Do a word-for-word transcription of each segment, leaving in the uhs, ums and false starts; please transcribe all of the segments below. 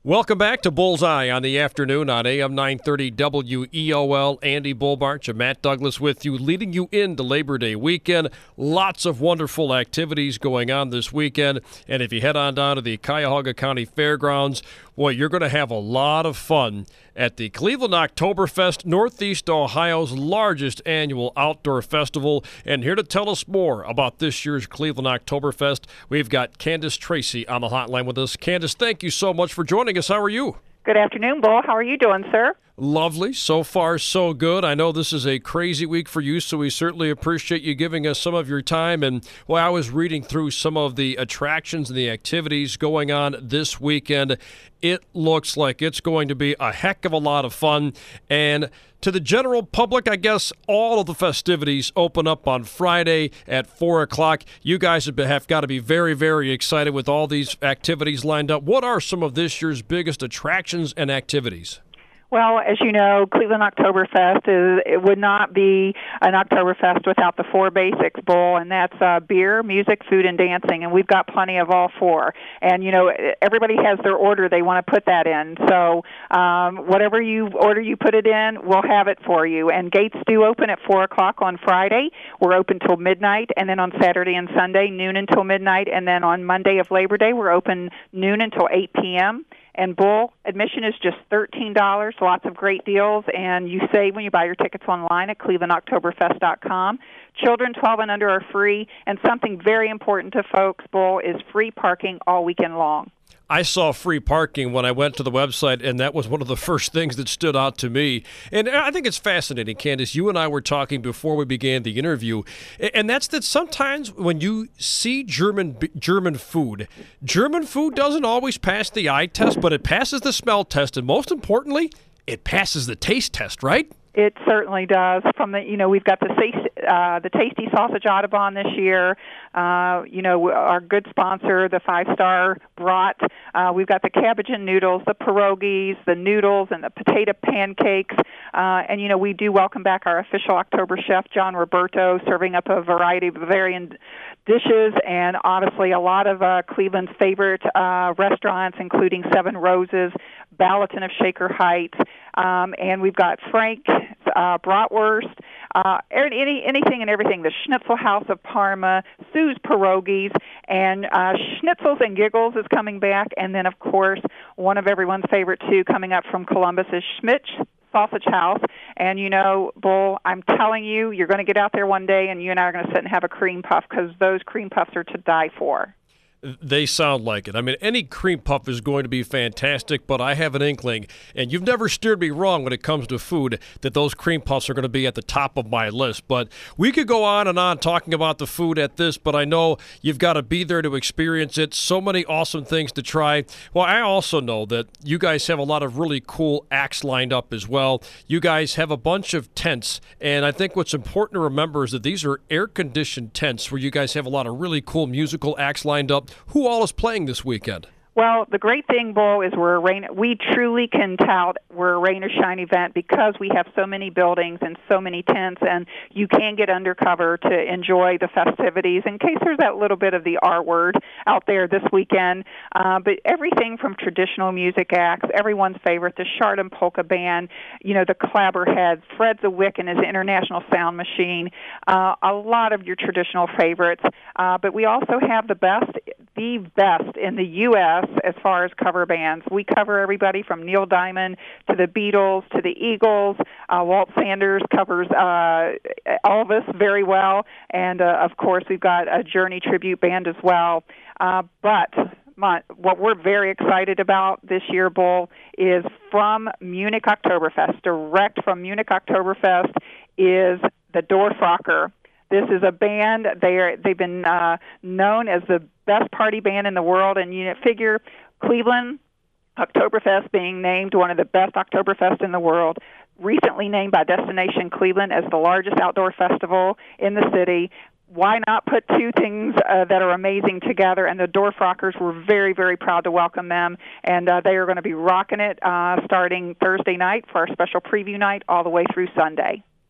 Welcome back to Bullseye on the afternoon on A M nine thirty W E O L. Andy Bullbarch and Matt Douglas with you, leading you into Labor Day weekend. Lots of wonderful activities going on this weekend. And if you head on down to the Cuyahoga County Fairgrounds, boy, you're going to have a lot of fun at the Cleveland Oktoberfest, Northeast Ohio's largest annual outdoor festival. And here to tell us more about this year's Cleveland Oktoberfest, we've got Candace Tracy on the hotline with us. Candace, thank you so much for joining us. How are you? Good afternoon, Bull. How are you doing, sir? Lovely. So far, so good. I know this is a crazy week for you, so we certainly appreciate you giving us some of your time. And, well, I was reading through some of the attractions and the activities going on this weekend. It looks like it's going to be a heck of a lot of fun. And to the general public, I guess all of the festivities open up on Friday at four o'clock. You guys have, have got to be very, very excited with all these activities lined up. What are some of this year's biggest attractions and activities? Well, as you know, Cleveland Oktoberfest is it would not be an Oktoberfest without the four basics, Bull, and that's uh, beer, music, food, and dancing, and we've got plenty of all four. And, you know, everybody has their order they want to put that in. So um, whatever you order you put it in, we'll have it for you. And gates do open at four o'clock on Friday. We're open till midnight, and then on Saturday and Sunday, noon until midnight, and then on Monday of Labor Day, we're open noon until eight p.m., And Bull, admission is just thirteen dollars, lots of great deals, and you save when you buy your tickets online at cleveland oktoberfest dot com. Children twelve and under are free, and something very important to folks, Bull, is free parking all weekend long. I saw free parking when I went to the website, and that was one of the first things that stood out to me. And I think it's fascinating, Candace. You and I were talking before we began the interview, and that's that sometimes when you see German German food, German food doesn't always pass the eye test, but it passes the smell test, and most importantly, it passes the taste test, right? It certainly does. From the, you know, we've got the uh, the Tasty Sausage Audubon this year. Uh, you know, our good sponsor, the Five Star Brat. Uh, we've got the cabbage and noodles, the pierogies, the noodles, and the potato pancakes. Uh, and you know, we do welcome back our official October chef, John Roberto, serving up a variety of Bavarian dishes, and obviously a lot of uh, Cleveland's favorite uh, restaurants, including Seven Roses, Ballatin of Shaker Heights, um, and we've got Frank uh, Bratwurst, uh, any anything and everything. The Schnitzel House of Parma, Sue's Pierogies, and uh, Schnitzels and Giggles is coming back, and then of course one of everyone's favorite too, coming up from Columbus, is Schmidt's Sausage House. And you know, Bull, I'm telling you, you're going to get out there one day and you and I are going to sit and have a cream puff, because those cream puffs are to die for. They sound like it. I mean, any cream puff is going to be fantastic, but I have an inkling, and you've never steered me wrong when it comes to food, that those cream puffs are going to be at the top of my list. But we could go on and on talking about the food at this, but I know you've got to be there to experience it. So many awesome things to try. Well, I also know that you guys have a lot of really cool acts lined up as well. You guys have a bunch of tents, and I think what's important to remember is that these are air-conditioned tents where you guys have a lot of really cool musical acts lined up. Who all is playing this weekend? Well, the great thing, Bull, is we're a rain. We truly can tout we're a rain or shine event because we have so many buildings and so many tents, and you can get undercover to enjoy the festivities in case there's that little bit of the R word out there this weekend. Uh, but everything from traditional music acts, everyone's favorite, the Chardon Polka Band, you know, the Clabberheads, Fred Zawick and his International Sound Machine, uh, a lot of your traditional favorites. Uh, but we also have the best, the best in the U S as far as cover bands. We cover everybody from Neil Diamond to the Beatles to the Eagles. Uh, Walt Sanders covers uh, Elvis very well. And, uh, of course, we've got a Journey tribute band as well. Uh, but my, what we're very excited about this year, Bull, is from Munich Oktoberfest, direct from Munich Oktoberfest, is the Dorfrocker. This is a band. They are, they've been uh, known as the best party band in the world, and you figure Cleveland Oktoberfest being named one of the best Oktoberfest in the world, recently named by Destination Cleveland as the largest outdoor festival in the city. Why not put two things uh, that are amazing together? And the Dorfrockers, we're very, very proud to welcome them, and uh, they are going to be rocking it uh, starting Thursday night for our special preview night all the way through Sunday.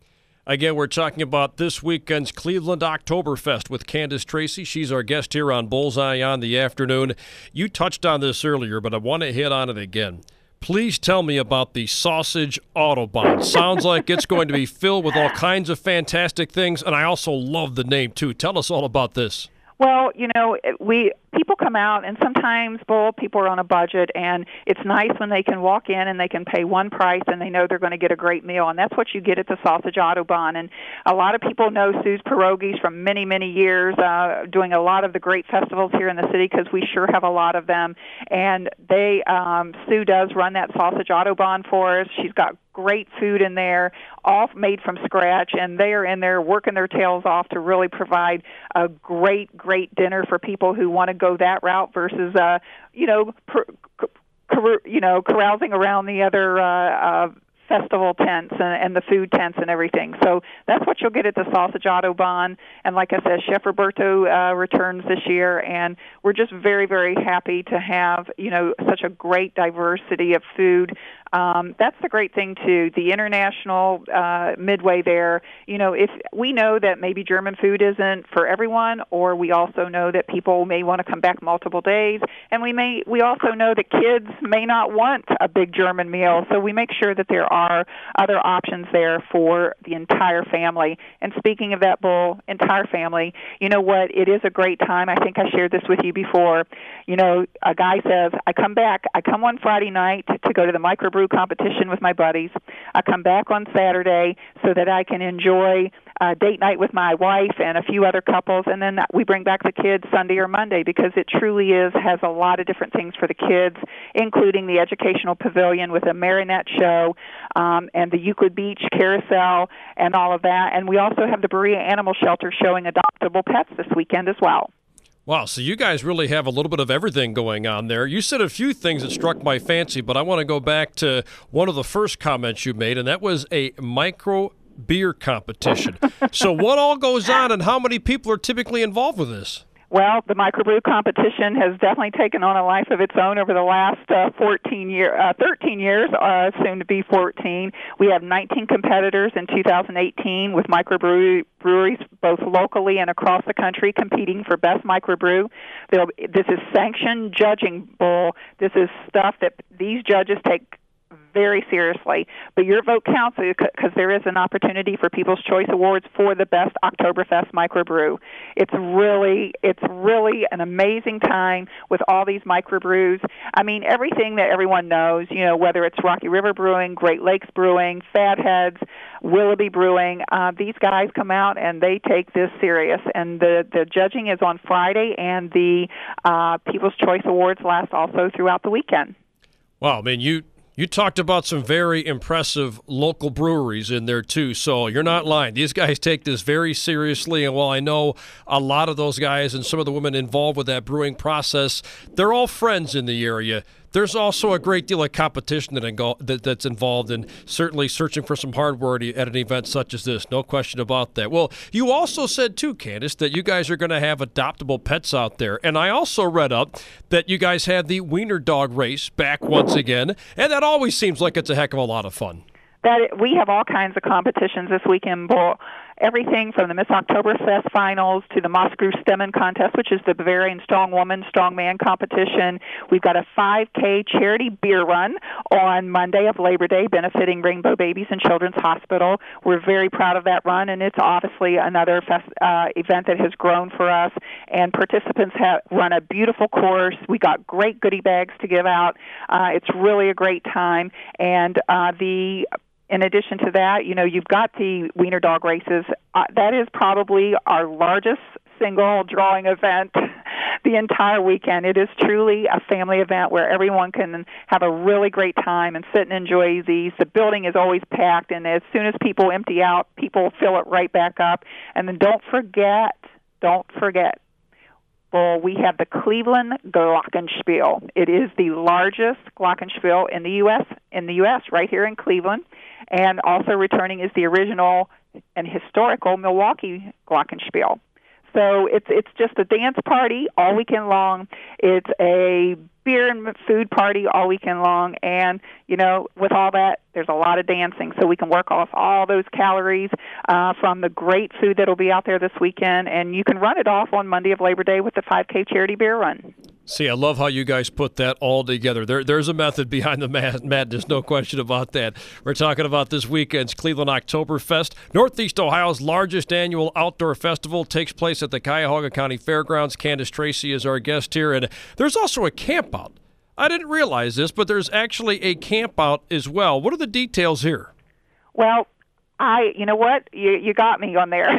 Again, we're talking about this weekend's Cleveland Oktoberfest with Candace Tracy. She's our guest here on Bullseye on the Afternoon. You touched on this earlier, but I want to hit on it again. Please tell me about the sausage Autobahn. Sounds like it's going to be filled with all kinds of fantastic things, and I also love the name, too. Tell us all about this. Well, you know, we people come out, and sometimes, Bull, people are on a budget, and it's nice when they can walk in and they can pay one price and they know they're going to get a great meal, and that's what you get at the Sausage Autobahn. And a lot of people know Sue's Pierogies from many, many years, uh, doing a lot of the great festivals here in the city because we sure have a lot of them. And they, um, Sue does run that Sausage Autobahn for us. She's got great food in there, all made from scratch, and they are in there working their tails off to really provide a great, great dinner for people who want to go that route versus, uh, you know, per, per, you know, carousing around the other uh, uh, festival tents and, and the food tents and everything. So that's what you'll get at the Sausage Autobahn. And like I said, Chef Roberto uh, returns this year, and we're just very, very happy to have, you know, such a great diversity of food. Um, that's the great thing, too. The international uh, midway there, you know, if we know that maybe German food isn't for everyone, or we also know that people may want to come back multiple days, and we may we also know that kids may not want a big German meal, so we make sure that there are other options there for the entire family. And speaking of that, Bull, entire family, you know what, it is a great time. I think I shared this with you before. You know, a guy says, I come back, I come one Friday night to go to the microbrew competition with my buddies. I come back on Saturday so that I can enjoy uh, date night with my wife and a few other couples, and then we bring back the kids Sunday or Monday because it truly is has a lot of different things for the kids, including the educational pavilion with a marionette show um, and the Euclid Beach carousel and all of that. And we also have the Berea Animal Shelter showing adoptable pets this weekend as well. Wow, so you guys really have a little bit of everything going on there. You said a few things that struck my fancy, but I want to go back to one of the first comments you made, and that was a micro beer competition. So what all goes on, and how many people are typically involved with this? Well, the microbrew competition has definitely taken on a life of its own over the last uh, fourteen year, uh, thirteen years, uh, soon to be fourteen. We have nineteen competitors in two thousand eighteen with microbreweries both locally and across the country competing for best microbrew. They'll, this is sanctioned judging, Bull. This is stuff that these judges take very seriously, but your vote counts because there is an opportunity for People's Choice Awards for the best Oktoberfest microbrew. It's really, it's really an amazing time with all these microbrews. I mean, everything that everyone knows, you know, whether it's Rocky River Brewing, Great Lakes Brewing, Fatheads, Willoughby Brewing, uh, these guys come out and they take this serious. And the, the judging is on Friday, and the uh, People's Choice Awards last also throughout the weekend. Wow, I mean, you... You talked about some very impressive local breweries in there, too, so you're not lying. These guys take this very seriously, and while I know a lot of those guys and some of the women involved with that brewing process, they're all friends in the area. There's also a great deal of competition that ingo- that, that's involved in certainly searching for some hardware at an event such as this. No question about that. Well, you also said, too, Candace, that you guys are going to have adoptable pets out there. And I also read up that you guys had the Wiener Dog race back once again, and that always seems like it's a heck of a lot of fun. That we have all kinds of competitions this weekend, Bull. Everything from the Miss Oktoberfest finals to the Moskau Stemmen contest, which is the Bavarian Strong Woman, Strong Man competition. We've got a five K charity beer run on Monday of Labor Day benefiting Rainbow Babies and Children's Hospital. We're very proud of that run, and it's obviously another fest, uh, event that has grown for us. And participants have run a beautiful course. We got great goodie bags to give out. Uh, it's really a great time. And uh, the In addition to that, you know, you've got the Wiener Dog races. Uh, that is probably our largest single drawing event the entire weekend. It is truly a family event where everyone can have a really great time and sit and enjoy these. The building is always packed, and as soon as people empty out, people fill it right back up. And then don't forget, don't forget, well, we have the Cleveland Glockenspiel. It is the largest Glockenspiel in the U S, in the U S, right here in Cleveland. And also returning is the original and historical Milwaukee Glockenspiel. So it's it's just a dance party all weekend long. It's a beer and food party all weekend long, and you know, with all that, there's a lot of dancing, so we can work off all those calories uh, from the great food that'll be out there this weekend, and you can run it off on Monday of Labor Day with the five K charity beer run. See, I love how you guys put that all together. There, there's a method behind the mad- madness, no question about that. We're talking about this weekend's Cleveland Oktoberfest. Northeast Ohio's largest annual outdoor festival takes place at the Cuyahoga County Fairgrounds. Candace Tracy is our guest here, and there's also a campout. I didn't realize this, but there's actually a campout as well. What are the details here? Well, I, you know what, you you got me on there.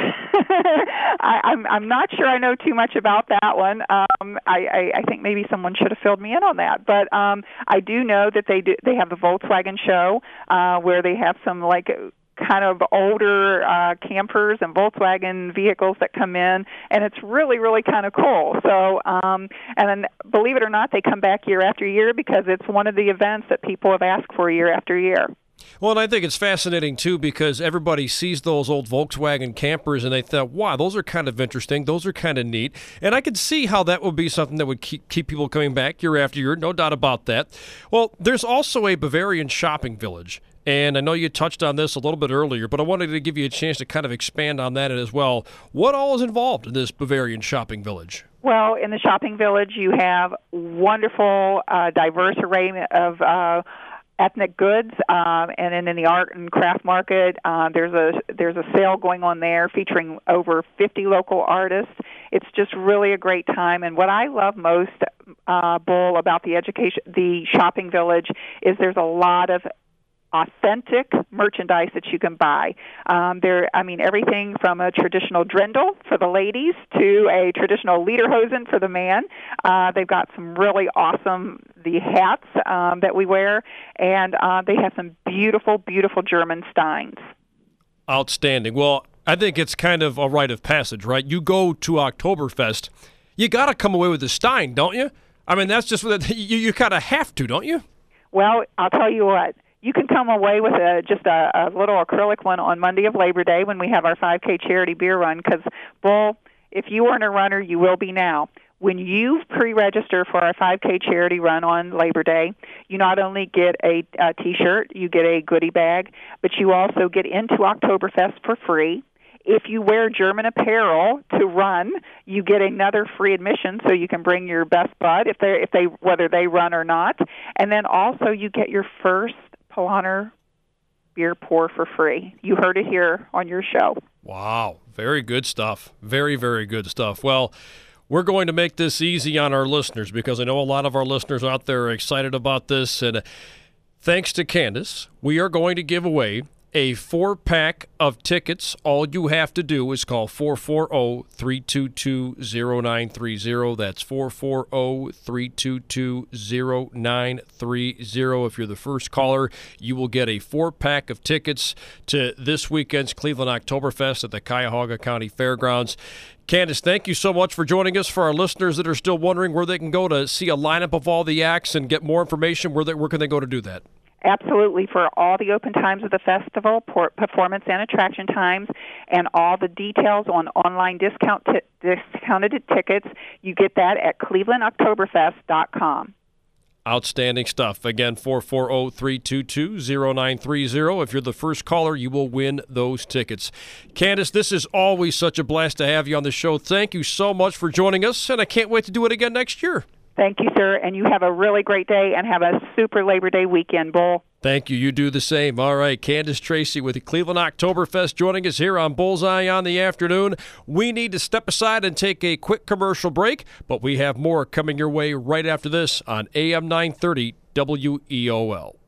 I, I'm I'm not sure I know too much about that one. Um, I, I I think maybe someone should have filled me in on that. But um, I do know that they do. They have the Volkswagen show uh, where they have some like kind of older uh, campers and Volkswagen vehicles that come in, and it's really, really kind of cool. So, um, and then believe it or not, they come back year after year because it's one of the events that people have asked for year after year. Well, and I think it's fascinating, too, because everybody sees those old Volkswagen campers and they thought, wow, those are kind of interesting. Those are kind of neat. And I could see how that would be something that would keep, keep people coming back year after year. No doubt about that. Well, there's also a Bavarian shopping village. And I know you touched on this a little bit earlier, but I wanted to give you a chance to kind of expand on that as well. What all is involved in this Bavarian shopping village? Well, in the shopping village, you have wonderful, uh, diverse array of uh, ethnic goods, um, and then in the art and craft market, uh, there's a there's a sale going on there featuring over fifty local artists. It's just really a great time, and what I love most, uh, Bull, about the education, the shopping village, is there's a lot of authentic merchandise that you can buy. Um, there, I mean, everything from a traditional drindle for the ladies to a traditional lederhosen for the man. Uh, they've got some really awesome the hats um, that we wear, and uh, they have some beautiful, beautiful German steins. Outstanding. Well, I think it's kind of a rite of passage, right? You go to Oktoberfest, you got to come away with a stein, don't you? I mean, that's just what you, you kind of have to, don't you? Well, I'll tell you what. You can come away with a, just a, a little acrylic one on Monday of Labor Day when we have our five K charity beer run, because, Bull, if you weren't a runner, you will be now. When you pre-register for our five K charity run on Labor Day, you not only get a, a T-shirt, you get a goodie bag, but you also get into Oktoberfest for free. If you wear German apparel to run, you get another free admission, so you can bring your best bud if they if they whether they run or not, and then also you get your first Paulaner beer pour for free. You heard it here on your show. Wow, very good stuff. Very, very good stuff. Well, we're going to make this easy on our listeners because I know a lot of our listeners out there are excited about this, and thanks to Candace, we are going to give away a four-pack of tickets. All you have to do is call four four zero, three two two, zero nine three zero. That's four four zero, three two two, zero nine three zero. If you're the first caller, you will get a four-pack of tickets to this weekend's Cleveland Oktoberfest at the Cuyahoga County Fairgrounds. Candace, thank you so much for joining us. For our listeners that are still wondering where they can go to see a lineup of all the acts and get more information, where, they, where can they go to do that? Absolutely. For all the open times of the festival, performance and attraction times, and all the details on online discount t- discounted tickets, you get that at cleveland oktoberfest dot com. Outstanding stuff. Again, four four zero, three two two, zero nine three zero. If you're the first caller, you will win those tickets. Candace, this is always such a blast to have you on the show. Thank you so much for joining us, and I can't wait to do it again next year. Thank you, sir, and you have a really great day and have a super Labor Day weekend, Bull. Thank you. You do the same. All right, Candace Tracy with the Cleveland Oktoberfest joining us here on Bullseye on the Afternoon. We need to step aside and take a quick commercial break, but we have more coming your way right after this on A M nine thirty W E O L.